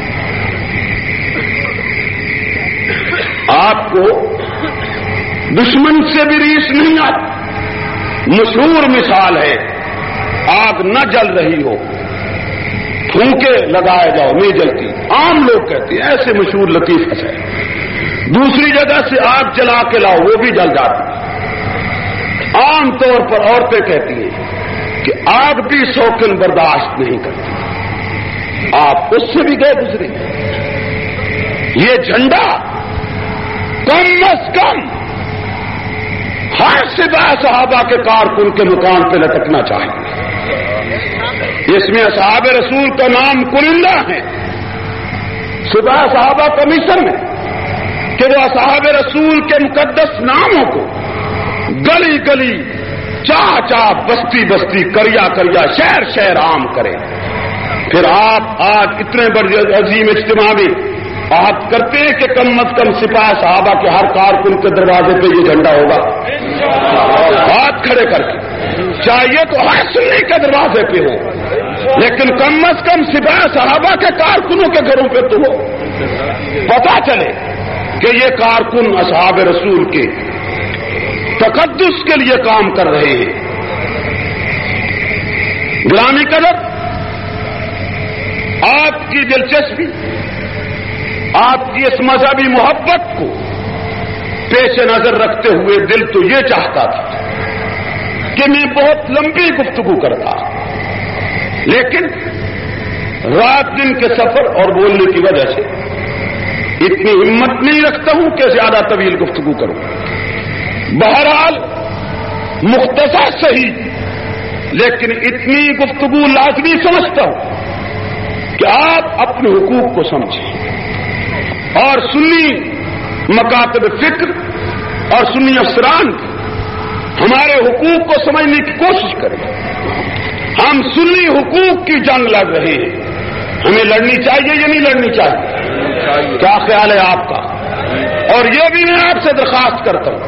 آپ کو دشمن سے بھی ریس نہیں آتی۔ مشہور مثال ہے، آگ نہ جل رہی ہو، پھونکے لگائے جاؤ نہیں جلتی، عام لوگ کہتے ہیں، ایسے مشہور لطیف ہے۔ دوسری جگہ سے آگ جلا کے لاؤ، وہ بھی جل جاتی ہے۔ عام طور پر عورتیں کہتی ہیں کہ آگ بھی شوقین برداشت نہیں کرتی، آپ اس سے بھی گئے گزرے۔ یہ جھنڈا کم از کم ہر سپاہی صحابہ کے کارکن کے مقام پہ لٹکنا چاہیے۔ اس میں اصحاب رسول کا نام کنندہ ہے، سپاہی صحابہ کا مشن ہے کہ وہ اصحاب رسول کے مقدس ناموں کو گلی گلی، چاہ چاہ، بستی بستی، کریا کریا، شہر شہر عام کرے۔ پھر آپ آج اتنے بڑے عظیم اجتماع میں عہد کرتے ہیں کہ کم از کم سپاہی صحابہ کے ہر کارکن کے دروازے پہ یہ جھنڈا ہوگا، ہاتھ کھڑے کر کے۔ چاہیے تو ہر سنی کے دروازے پہ ہو، لیکن کم از کم سپاہی صحابہ کے کارکنوں کے گھروں پہ تو ہو، پتا چلے کہ یہ کارکن اصحاب رسول کے تقدس کے لیے کام کر رہے ہیں۔ گرامی قدر، آپ کی دلچسپی، آپ کی اس مذہبی محبت کو پیش نظر رکھتے ہوئے دل تو یہ چاہتا تھا کہ میں بہت لمبی گفتگو کرتا، لیکن رات دن کے سفر اور بولنے کی وجہ سے اتنی ہمت نہیں رکھتا ہوں کہ زیادہ طویل گفتگو کروں۔ بہرحال مختصر صحیح، لیکن اتنی گفتگو لازمی سمجھتا ہوں کہ آپ اپنے حقوق کو سمجھیں اور سنی مکاتب فکر اور سنی افسران ہمارے حقوق کو سمجھنے کی کوشش کریں۔ ہم سنی حقوق کی جنگ لڑ رہے ہیں، ہمیں لڑنی چاہیے یا نہیں لڑنی چاہیے؟ کیا خیال ہے آپ کا؟ اور یہ بھی میں آپ سے درخواست کرتا ہوں،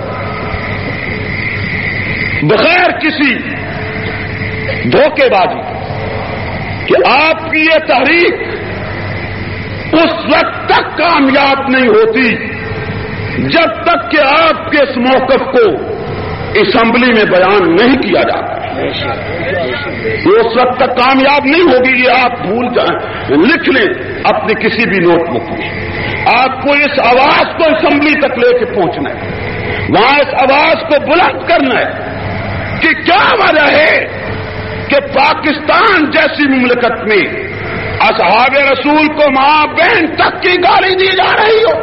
بغیر کسی دھوکے بازی کہ آپ کی یہ تحریک اس وقت تک کامیاب نہیں ہوتی جب تک کہ آپ کے اس موقف کو اسمبلی میں بیان نہیں کیا جاتا۔ یہ اس وقت تک کامیاب نہیں ہوگی، یہ آپ بھول جائیں، لکھ لیں اپنے کسی بھی نوٹ بک میں۔ آپ کو اس آواز کو اسمبلی تک لے کے پہنچنا ہے، وہاں اس آواز کو بلند کرنا ہے کہ کیا وجہ ہے کہ پاکستان جیسی مملکت میں اصحاب رسول کو ماں بہن تک کی گالی دی جا رہی ہو۔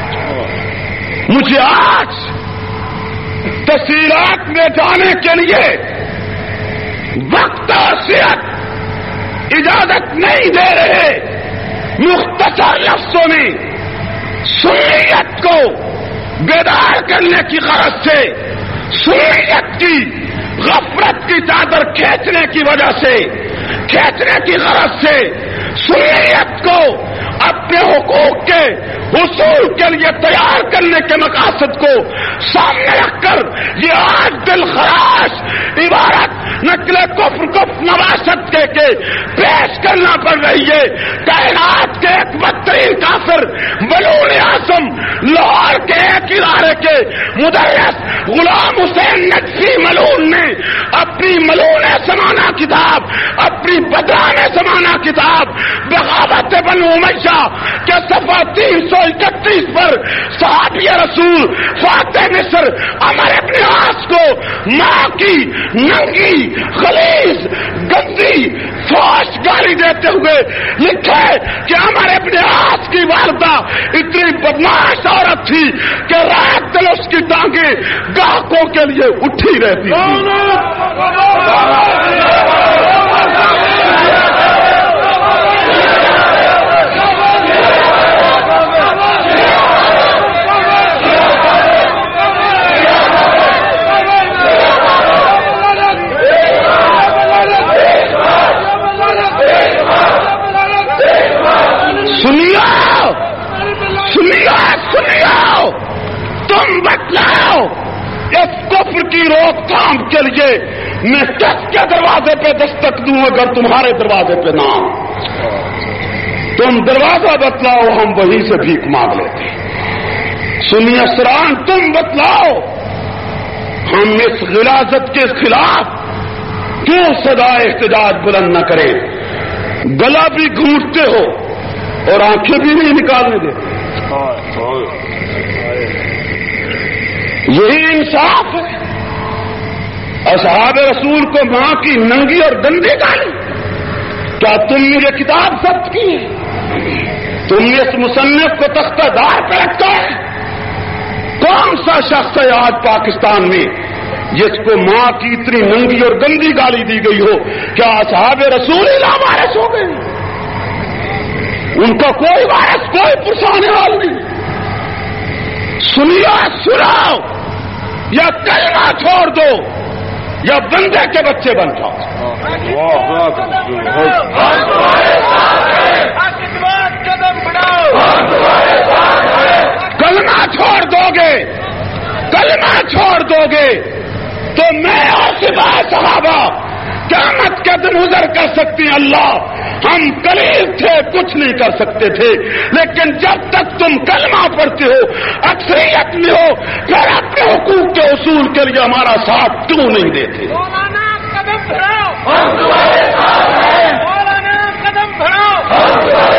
مجھے آج تفصیلات میں جانے کے لیے وقت اور صحت اجازت نہیں دے رہے، مختصر لفظوں میں سنیت کو بیدار کرنے کی غرض سے، سنیت کی غفلت کی چادر کھینچنے کی وجہ سے، کھینچنے کی غرض سے، سنیت کو اپنے اپنے حقوق کے حصول کے لیے تیار کرنے کے مقاصد کو سامنے رکھ کر یہ آج دل خراش عبارت نقل کفر کو نواست کے پیش کرنا پڑ رہی ہے. کائنات کے ایک بدترین کافر ملعون اعظم لاہور کے ایک ادارے کے مدرس غلام حسین نقوی ملعون نے اپنی ملعون زمانہ کتاب، اپنی بدران زمانہ کتاب بغاوت بنو امیہ کے صفحہ 331 پر صحابی رسول فاتح مصر عمر ابن عاص کو ماں کی ننگی غلیظ گندی فحش گالی دیتے ہوئے لکھا ہے کہ عمر ابن عاص کی والدہ اتنی بدماش عورت تھی کہ رات دل اس کی ٹانگیں گاہکوں کے لیے اٹھی رہتی تھی. سنیو تم بتلاؤ اس کفر کی روک تھام کے لیے میں کس کے دروازے پہ دستک دوں اگر تمہارے دروازے پہ نہ آؤں؟ تم دروازہ بتلاؤ ہم وہیں سے بھیک مانگ لیتے. سنی اسران تم بتلاؤ ہم اس غلاظت کے خلاف کیوں صدا احتجاج بلند نہ کریں؟ گلا بھی گھونٹتے ہو اور آنکھیں بھی نہیں نکالنے دیتے. یہی انصاف ہے؟ اصحاب رسول کو ماں کی ننگی اور گندی گالی. کیا تم نے یہ کتاب ضبط کی ہے؟ تم نے اس مصنف کو تختہ دار پہ رکھا ہے؟ کون سا شخص ہے آج پاکستان میں جس کو ماں کی اتنی ننگی اور گندی گالی دی گئی ہو؟ کیا اصحاب رسول ہی لامارس ہو گئے؟ ان کا کوئی وارث کوئی پرسانے حال نہیں. سنیو سناؤ یا کلمہ چھوڑ دو یا بندے کے بچے بن جاؤ. کلمہ چھوڑ دو گے، کلمہ چھوڑ دو گے تو میں اور سپاہ صحابہ قیامت کے دن ازر کر سکتی ہیں اللہ ہم قلیل تھے، کچھ نہیں کر سکتے تھے، لیکن جب تک تم کلمہ پڑھتے ہو، اکثریت میں ہو، پھر اپنے حقوق کے اصول کے لیے ہمارا ساتھ کیوں نہیں دیتے؟ مولانا قدم بڑھاؤ، مولانا قدم بڑھاؤ.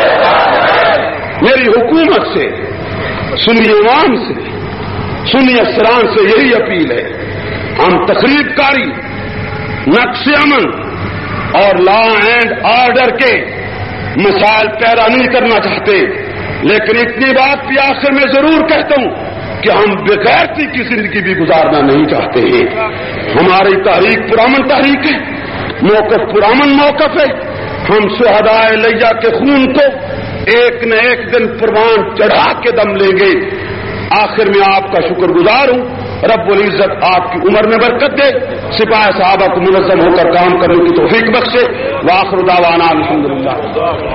میری حکومت سے، سنی عوام سے، سنی اسران سے یہی اپیل ہے. ہم تخریب کاری، نقص امن اور لا اینڈ آرڈر کے مسائل پیدا نہیں کرنا چاہتے، لیکن اتنی بات بھی آخر میں ضرور کہتا ہوں کہ ہم بغیرتی کی زندگی بھی گزارنا نہیں چاہتے ہیں. ہماری تحریک پرامن تحریک ہے، موقف پرامن موقف ہے. ہم شہدائے لیہ کے خون کو ایک نہ ایک دن پروان چڑھا کے دم لیں گے. آخر میں آپ کا شکر گزار ہوں، رب العزت آپ کی عمر میں برکت دے، سپاہ صحابہ کو منظم ہو کر کام کرنے کی توفیق بخشے. وآخر دعوانا الحمدللہ.